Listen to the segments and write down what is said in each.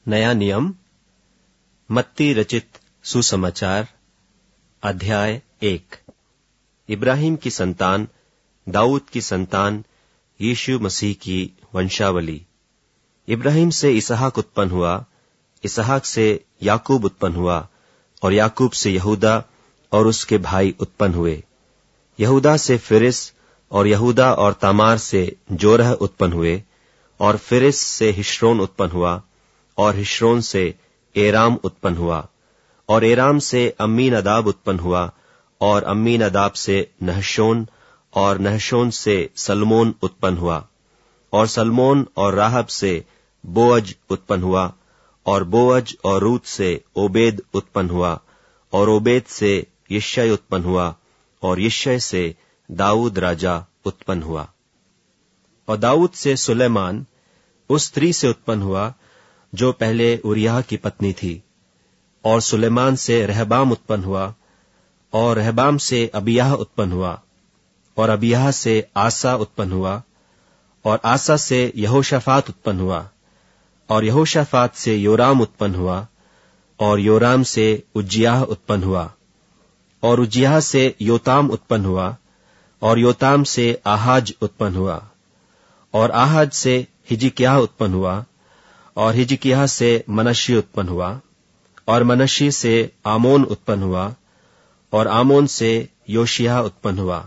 नया नियम, मत्ती रचित सुसमाचार, अध्याय 1। इब्राहिम की संतान, दाऊद की संतान, यीशु मसीह की वंशावली। इब्राहिम से इसहाक उत्पन्न हुआ, इसहाक से याकूब उत्पन्न हुआ, और याकूब से यहूदा और उसके भाई उत्पन्न हुए। यहूदा से फिरिस, और यहूदा और तामार से जोरह उत्पन्न हुए, और फिरिस से हिश्रोन उत्पन्न हुआ, और हिश्रोन से एराम उत्पन्न हुआ, और एराम से अम्मीनदाब उत्पन्न हुआ, और अम्मीनदाब से नहशोन, और नहशोन से सलमोन उत्पन्न हुआ, और सलमोन और राहब से बोअज उत्पन्न हुआ, और बोअज और रूत से ओबेद उत्पन्न हुआ, और ओबेद से यिशै उत्पन्न हुआ, और यिशै से दाऊद राजा उत्पन्न हुआ। और दाऊद से सुलेमान उस स्त्री से उत्पन्न हुआ जो पहले उरिय्याह की पत्नी थी। और सुलेमान से रहबाम उत्पन्न हुआ, और रहबाम से अबिय्याह उत्पन्न हुआ, और अबिय्याह से आसा उत्पन्न हुआ, और आसा से यहोशाफात उत्पन्न हुआ, और यहोशाफात से योराम उत्पन्न हुआ, और योराम से उज्जियाह उत्पन्न हुआ, और उज्जियाह से योताम उत्पन्न हुआ, और योताम से आहाज उत्पन्न हुआ, और आहाज से हिजकिय्याह उत्पन्न हुआ, और हिजकिय्याह से मनश्शे उत्पन्न हुआ, और मनश्शे से आमोन उत्पन्न हुआ, और आमोन से योशिय्याह उत्पन्न हुआ।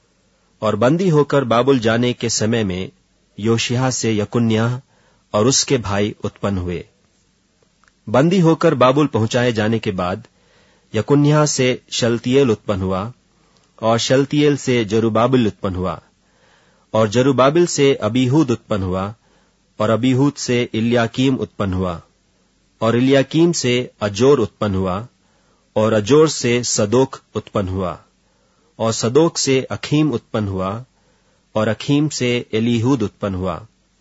और बंदी होकर बाबुल जाने के समय में योशिय्याह से यकुन्याह और उसके भाई उत्पन्न हुए। बंदी होकर बाबुल पहुंचाए जाने के बाद यकुन्याह से शलतियेल उत्पन्न हुआ, और शलतियेल से जरुब्बाबिल उत्पन्न हुआ, और जरुब्बाबिल से अबीहूद उत्पन्न हुआ, और अबीहूद से इल्याकीम उत्पन्न हुआ, और इल्याकीम से अजोर उत्पन्न हुआ, और अजोर से सदोक उत्पन्न हुआ, और सदोक से अखीम उत्पन्न हुआ, और अखीम से एलीहूद उत्पन्न हुआ,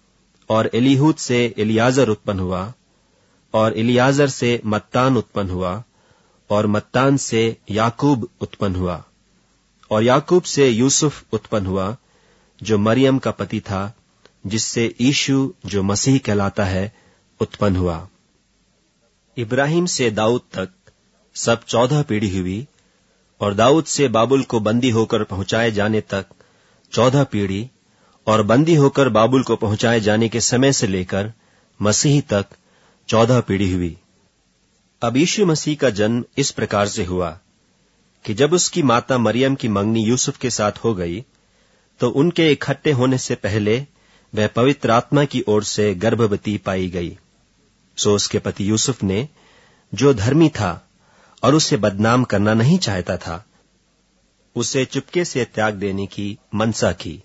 और एलीहूद से एलियाजर उत्पन्न हुआ, और एलियाजर से मत्तान उत्पन्न हुआ, और मत्तान से याकूब उत्पन्न हुआ, और याकूब से यूसुफ उत्पन्न हुआ जो मरियम का पति था, जिससे यीशु जो मसीह कहलाता है उत्पन्न हुआ। इब्राहिम से दाऊद तक सब 14 पीढ़ी हुई, और दाऊद से बाबुल को बंदी होकर पहुंचाए जाने तक 14 पीढ़ी, और बंदी होकर बाबुल को पहुंचाए जाने के समय से लेकर मसीह तक 14 पीढ़ी हुई। अब यीशु मसीह का जन्म इस प्रकार से हुआ कि जब उसकी माता मरियम की मंगनी यूसुफ के साथ हो गई, तो उनके इकट्ठे होने से पहले वह पवित्र आत्मा की ओर से गर्भवती पाई गई। सो उसके पति यूसुफ ने, जो धर्मी था और उसे बदनाम करना नहीं चाहता था, उसे चुपके से त्याग देने की मनसा की।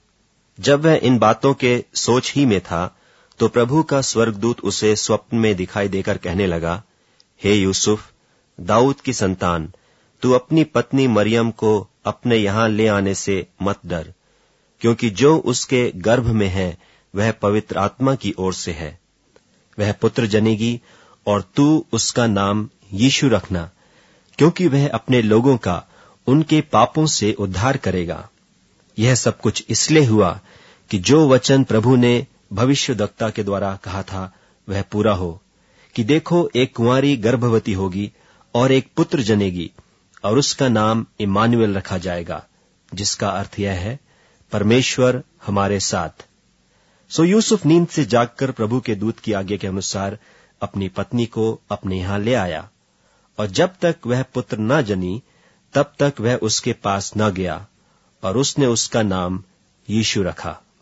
जब वह इन बातों के सोच ही में था, तो प्रभु का स्वर्गदूत उसे स्वप्न में दिखाई देकर कहने लगा, हे यूसुफ, दाऊद की संतान, तू अपनी पत्नी मरियम को अपने यहां ले आने से मत डर, क्योंकि जो उसके गर्भ में है वह पवित्र आत्मा की ओर से है। वह पुत्र जनेगी, और तू उसका नाम यीशु रखना, क्योंकि वह अपने लोगों का उनके पापों से उद्धार करेगा। यह सब कुछ इसलिए हुआ कि जो वचन प्रभु ने भविष्यद्वक्ता के द्वारा कहा था वह पूरा हो, कि देखो, एक कुंवारी गर्भवती होगी और एक पुत्र जनेगी, और उसका नाम इम्मानुएल रखा जाएगा, जिसका अर्थ यह है, परमेश्वर हमारे साथ। सो यूसुफ नींद से जागकर प्रभु के दूत की आज्ञा के अनुसार अपनी पत्नी को अपने यहां ले आया, और जब तक वह पुत्र न जनी तब तक वह उसके पास न गया, और उसने उसका नाम यीशु रखा।